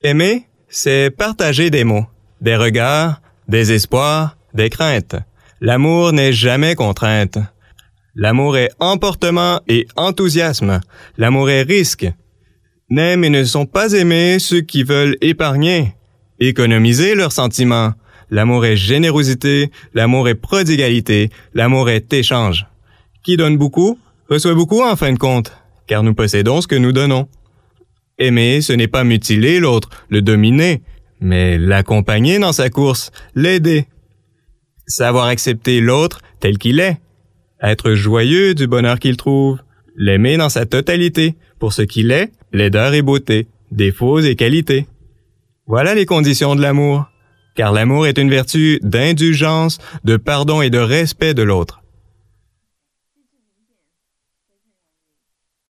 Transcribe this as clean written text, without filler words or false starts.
Aimer, c'est partager des mots, des regards, des espoirs, des craintes. L'amour n'est jamais contrainte. L'amour est emportement et enthousiasme. L'amour est risque. N'aiment et ne sont pas aimés ceux qui veulent épargner, économiser leurs sentiments. L'amour est générosité, l'amour est prodigalité, l'amour est échange. Qui donne beaucoup, reçoit beaucoup en fin de compte, car nous possédons ce que nous donnons. Aimer, ce n'est pas mutiler l'autre, le dominer, mais l'accompagner dans sa course, l'aider. Savoir accepter l'autre tel qu'il est, être joyeux du bonheur qu'il trouve, l'aimer dans sa totalité, pour ce qu'il est, laideur et beauté, défauts et qualités. Voilà les conditions de l'amour, car l'amour est une vertu d'indulgence, de pardon et de respect de l'autre.